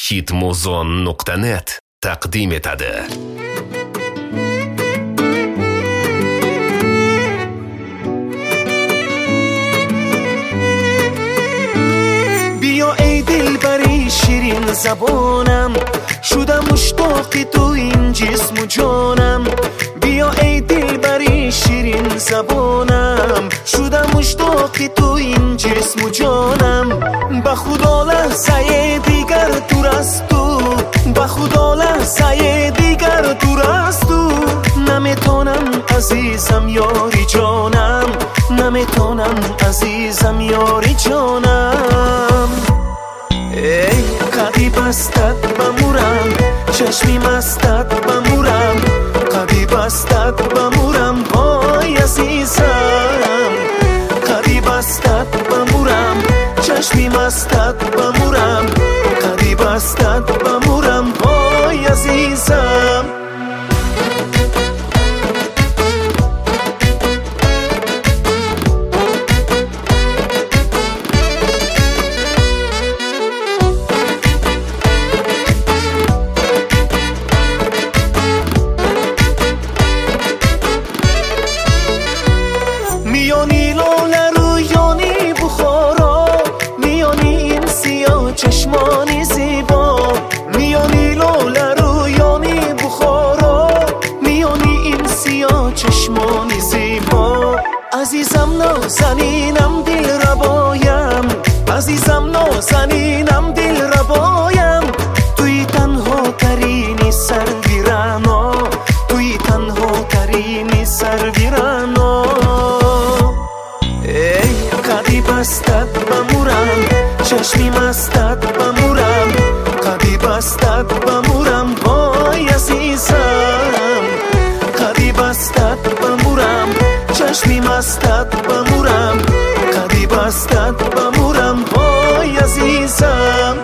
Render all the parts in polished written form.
hitmuzon.net taqdim etadi. بیا ای دلبری شیرین زبانم، شدم مشتاق تو این جسم و جانم. بیا ای دلبری شیرین زبانم، شدم مشتاق تو این جسم و جانم. به خدا لحظه دیگر دور از تو، به خدا لحظه دیگر دور از تو. نمیتونم عزیزم یاری جانم، نمیتونم عزیزم یاری جانم. ای قدی بستت بمورم، چشمی مستت بمورم، قدی بستت بمورم وای عزیزم. قدی بستت بمورم، چشمی مستت بمورم، قدی بستت بمورم وای عزیزم. میانی لاله رویانی بخارا، میانی این سیاه چشمانی زیبا. میانی لاله رویانی بخارا، میانی این سیاه چشمانی زیبا. عزیزم نازنینم دل ربایم، عزیزم نازنینم دل ربایم. توی تنها ترینی سرویرانا، توی تنها ترینی سرویرانا. قدی بستت بمورم، چشمی مستت بمورم، قدی بستت بمورم وای عزیزم. قدی بستت بمورم، چشمی مستت بمورم، قدی بستت بمورم وای عزیزم.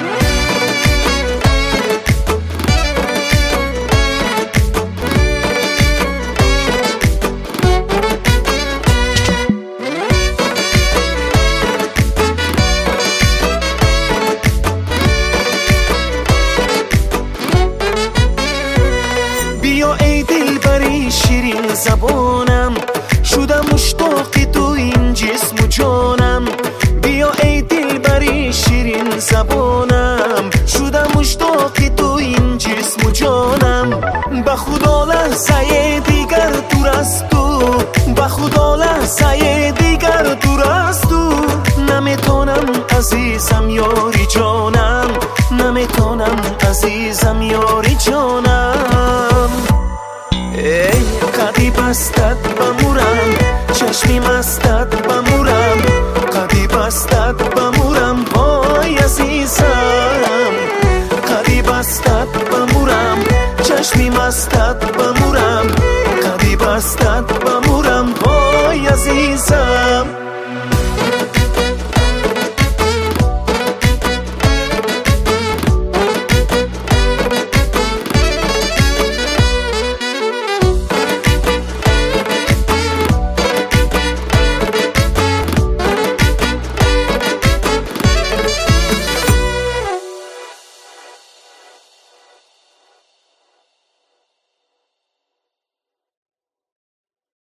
بیا ای دلبری شیرین زبانم، شدم مشتاق تو این جسم و جانم. بیا ای دلبری شیرین زبانم، شدم مشتاق تو این جسم و جانم. به خدا لحظه دیگر دور از تو، به خدا لحظه دیگر دور از تو. نمیتونم عزیزم یاری جانم، نمیتونم عزیزم یاری جانم. ای قدی بستت بمورم، چشمی مستت بمورم، قدی بستت بمورم وای عزیزم. قدی بستت بمورم، چشمی مستت